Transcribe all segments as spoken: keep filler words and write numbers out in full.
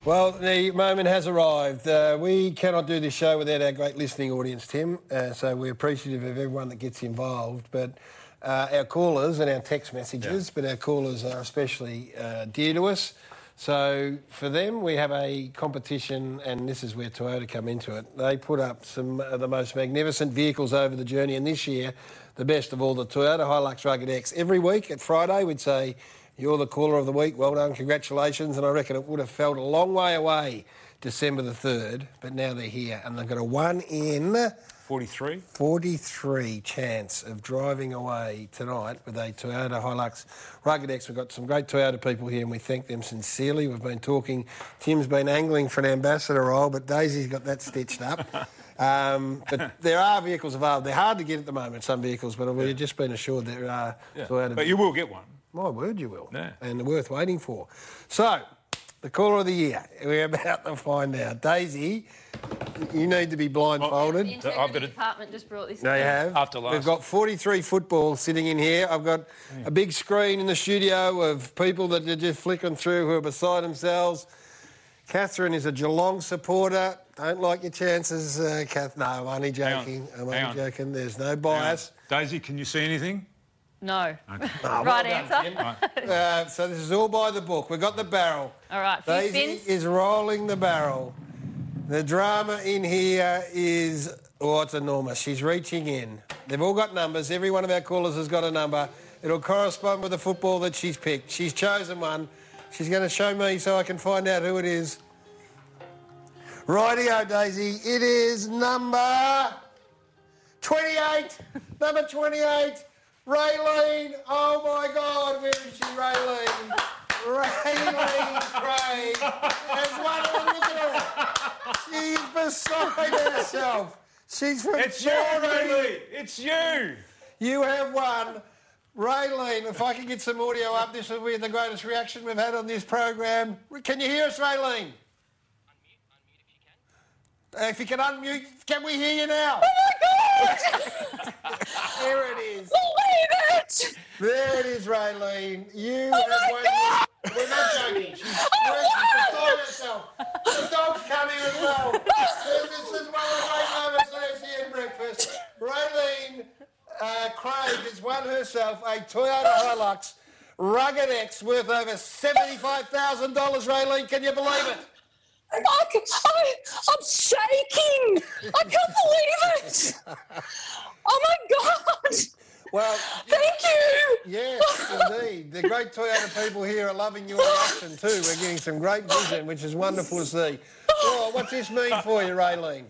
Well, the moment has arrived. Uh, we cannot do this show without our great listening audience, Tim, uh, so we're appreciative of everyone that gets involved. But uh, our callers and our text messages, yeah. but our callers are especially uh, dear to us. So for them, we have a competition, and this is where Toyota come into it. They put up some of the most magnificent vehicles over the journey, and this year, the best of all, the Toyota Hilux Rugged X. Every week at Friday, we'd say, you're the caller of the week, well done, congratulations, and I reckon it would have felt a long way away December the third, but now they're here, and they've got a one in... forty-three? forty-three chance of driving away tonight with a Toyota Hilux Rugged X. We've got some great Toyota people here and we thank them sincerely. We've been talking, Tim's been angling for an ambassador role, but Daisy's got that stitched up. um, but there are vehicles available. They're hard to get at the moment, some vehicles, but we've just been assured there are yeah. Toyota... But you will get one. My word, you will. Yeah. And they're worth waiting for. So, the caller of the year, we're about to find out. Daisy, you need to be blindfolded. The integrity I've got a... department just brought this. They have. After last. We've got forty-three football sitting in here. I've got mm. a big screen in the studio of people that are just flicking through who are beside themselves. Catherine is a Geelong supporter. Don't like your chances, uh, Kath. No, I'm only joking. I'm only Hang joking. On. There's no bias. Daisy, can you see anything? No. Okay. Oh, right well answer. Right. Uh, so this is all by the book. We've got the barrel. All right, few Daisy spins. is rolling the barrel. The drama in here is, oh, it's enormous. She's reaching in. They've all got numbers. Every one of our callers has got a number. It'll correspond with the football that she's picked. She's chosen one. She's going to show me so I can find out who it is. Rightio, Daisy. It is number twenty-eight. Number twenty-eight. Raylene, oh my God, where is she, Raylene? Raylene Craig has won it, look at her. She's beside herself. She's from It's you, Raylene, it's you. You have won. Raylene, if I can get some audio up, this will be the greatest reaction we've had on this program. Can you hear us, Raylene? Uh, if you can unmute, can we hear you now? Oh my God! There it is. Believe it! There it is, Raylene. You Oh have my won. God! We're not joking. She's, she's beside herself. The dog's coming as well. This is one of the great moments last year in breakfast. Raylene uh, Craig has won herself a Toyota Hilux Rugged X worth over seventy-five thousand dollars, Raylene. Can you believe it? I, I, I'm shaking! I can't believe it! Oh my God! Well, thank you! Yes, indeed. The great Toyota people here are loving your reaction too. We're getting some great vision, which is wonderful to see. Well, what's this mean for you, Raylene?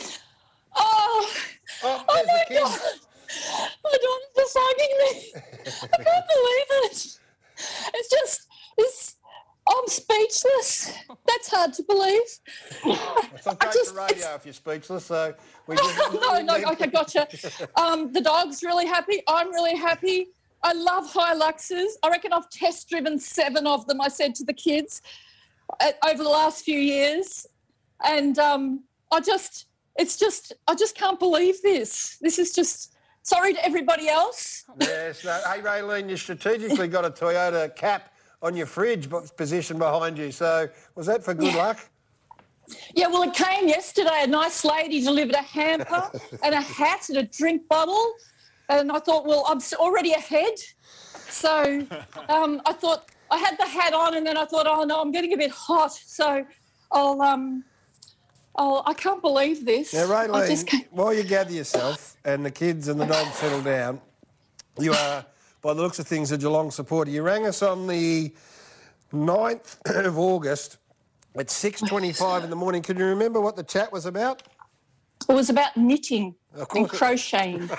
Oh, Oh, oh there's my the kids. God! My daughter's hugging me. I can't believe it. It's just, it's, I'm speechless. That's hard to believe. It's not great just, for radio if you're speechless, so we just... no, no, okay, gotcha. Um, the dog's really happy. I'm really happy. I love Hiluxes. I reckon I've test-driven seven of them, I said to the kids, uh, over the last few years. And um, I just, it's just, I just can't believe this. This is just... Sorry to everybody else. Yes, no, hey, Raylene, you strategically got a Toyota cap on your fridge position behind you. So was that for good yeah. luck? Yeah, well, it came yesterday. A nice lady delivered a hamper and a hat and a drink bottle. And I thought, well, I'm already ahead. So um, I thought I had the hat on and then I thought, oh, no, I'm getting a bit hot. So I'll... Um, Oh, I can't believe this. Now, Raylene, just can't... while you gather yourself and the kids and the dog settle down, you are, by the looks of things, a Geelong supporter. You rang us on the ninth of August at six twenty-five in the morning. Can you remember what the chat was about? It was about knitting and crocheting.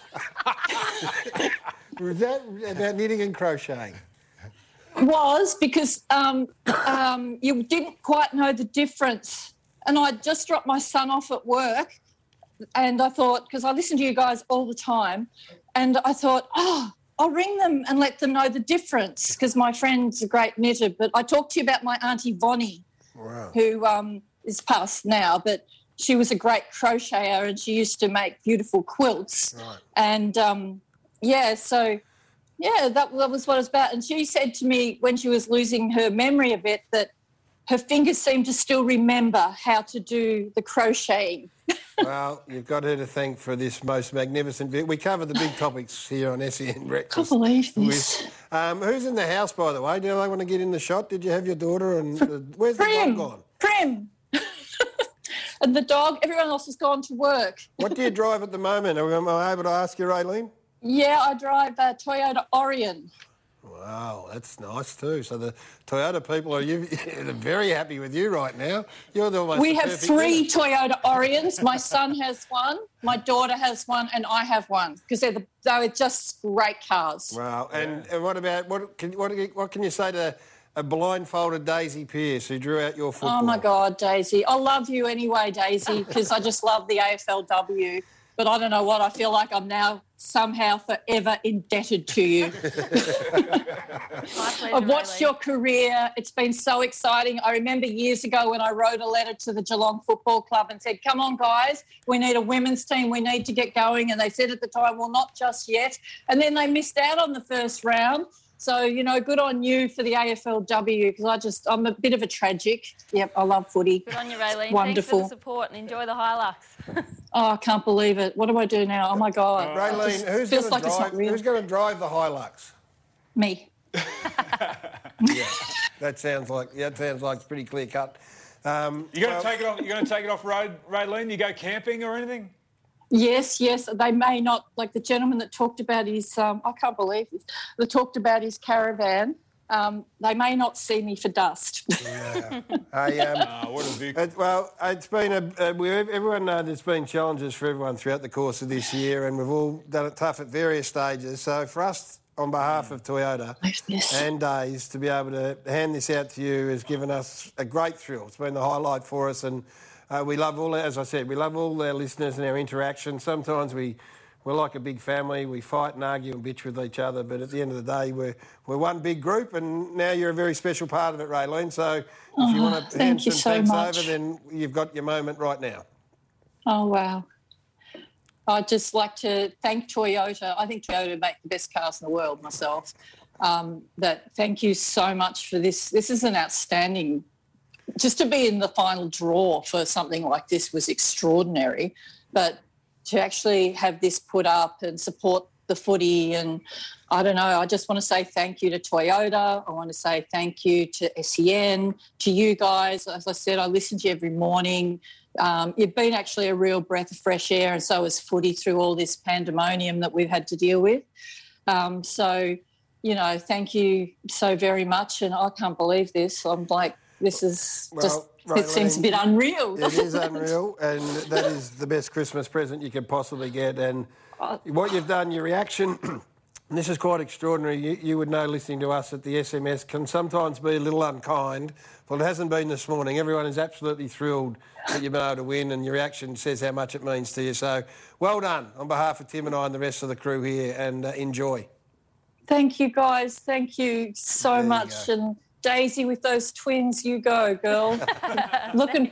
Was that about knitting and crocheting? Was because um, um, you didn't quite know the difference. And I just dropped my son off at work and I thought, because I listen to you guys all the time, and I thought, oh, I'll ring them and let them know the difference because my friend's a great knitter. But I talked to you about my Auntie Vonnie, wow. who um, is passed now, but she was a great crocheter and she used to make beautiful quilts. Right. And, um, yeah, so, yeah, that, that was what it was about. And she said to me when she was losing her memory a bit that her fingers seem to still remember how to do the crocheting. Well, you've got her to thank for this most magnificent video. We cover the big topics here on S E N Breakfast. I can't believe this. With, um, who's in the house, by the way? Do I want to get in the shot? Did you have your daughter? And uh, where's Prim, the dog gone? Prim. And the dog, everyone else has gone to work. What do you drive at the moment? Am I able to ask you, Raylene? Yeah, I drive a Toyota Orion. Wow, that's nice too. So the Toyota people are you, they're very happy with you right now. You're the almost We the have perfect three winner. Toyota Orions. My son has one, my daughter has one, and I have one because they're the, they're just great cars. Wow, and, and what about what can what, what can you say to a blindfolded Daisy Pearce who drew out your football? Oh my God, Daisy! I love you anyway, Daisy, because I just love the A F L W. But I don't know what, I feel like I'm now somehow forever indebted to you. I've watched your career. It's been so exciting. I remember years ago when I wrote a letter to the Geelong Football Club and said, come on, guys, we need a women's team. We need to get going. And they said at the time, well, not just yet. And then they missed out on the first round. So, you know, good on you for the A F L W because I just, I'm a bit of a tragic. Yep, I love footy. Good on you, Raylene. Wonderful. Thanks for the support and enjoy the Hilux. Oh, I can't believe it. What do I do now? Oh, my God. Uh, Raylene, It just who's feels going like to it's drive? not real. Who's going to drive the Hilux? Me. Yeah, that sounds like that sounds like it's pretty clear cut. Um, You going well, to take it off? You going to take it off road, Raylene? You go camping or anything? Yes, yes. They may not, like the gentleman that talked about his, um, I can't believe this, that talked about his caravan. Um, they may not see me for dust. Yeah. I, um, Ah, what a Vic. it, well, it's been a. Uh, we, everyone knows there's been challenges for everyone throughout the course of this year, and we've all done it tough at various stages. So for us, on behalf of Toyota Yes. and Days, to be able to hand this out to you has given us a great thrill. It's been the highlight for us, and uh, we love all. As I said, we love all our listeners and our interaction. Sometimes we. We're like a big family. We fight and argue and bitch with each other, but at the end of the day, we're we're one big group, and now you're a very special part of it, Raylene. So if Oh, you want to thank hand you some so thanks much. over, then you've got your moment right now. Oh, wow. I'd just like to thank Toyota. I think Toyota make the best cars in the world myself. Um, but thank you so much for this. This is an outstanding, just to be in the final draw for something like this was extraordinary. But to actually have this put up and support the footy and I don't know, I just want to say thank you to Toyota. I want to say thank you to S E N, to you guys. As I said, I listen to you every morning. Um, you've been actually a real breath of fresh air and so has footy through all this pandemonium that we've had to deal with. Um, so, you know, thank you so very much and I can't believe this. I'm like, this is Well, just, Raylene, it seems a bit unreal. It is unreal, and that is the best Christmas present you could possibly get. And what you've done, your reaction, and this is quite extraordinary. You, you would know, listening to us at the S M S, can sometimes be a little unkind. Well, it hasn't been this morning. Everyone is absolutely thrilled that you've been able to win, and your reaction says how much it means to you. So, well done on behalf of Tim and I and the rest of the crew here, and uh, enjoy. Thank you, guys. Thank you so There you much. go. And Daisy, with those twins, you go, girl. Looking.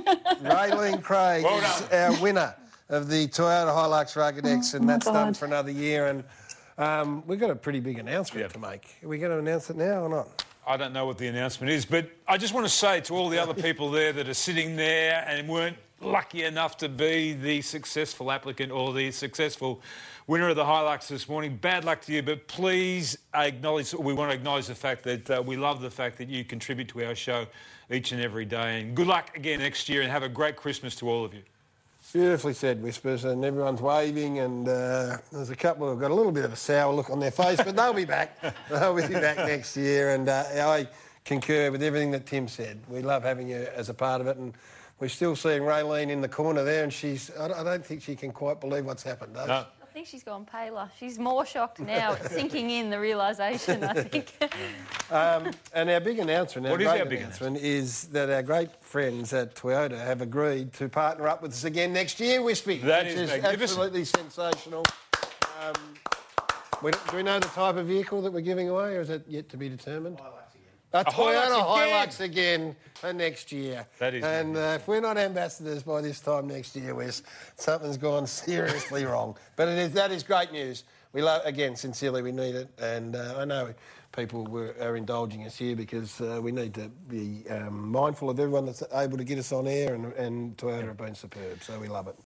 Raylene Craig Well is done. our winner of the Toyota Hilux Rugged X, and my that's done God. for another year. And um, we've got a pretty big announcement Yep. to make. Are we going to announce it now or not? I don't know what the announcement is, but I just want to say to all the other people there that are sitting there and weren't lucky enough to be the successful applicant or the successful winner of the Hilux this morning, bad luck to you, but please acknowledge, we want to acknowledge the fact that uh, we love the fact that you contribute to our show each and every day. And good luck again next year and have a great Christmas to all of you. Beautifully said, Whispers, and everyone's waving, and uh, there's a couple who've got a little bit of a sour look on their face, but they'll be back. They'll be back next year, and uh, I concur with everything that Tim said. We love having you as a part of it, and we're still seeing Raylene in the corner there, and she's, I don't, I don't think she can quite believe what's happened, does No. I think she's gone paler. She's more shocked now. It's sinking in, the realisation, I think. Um, and our big announcement, our What is great our big announcement, is that our great friends at Toyota have agreed to partner up with us again next year, Wispy. That which is is magnificent. absolutely sensational. Um, we, do we know the type of vehicle that we're giving away, or is it yet to be determined? A Toyota Hilux Hilux again for next year. That is and uh, if we're not ambassadors by this time next year, Wes, something's gone seriously wrong. But it is, that is great news. We love, again, sincerely, we need it. And uh, I know people were, are indulging us here because uh, we need to be um, mindful of everyone that's able to get us on air, and, and Toyota have been superb, so we love it.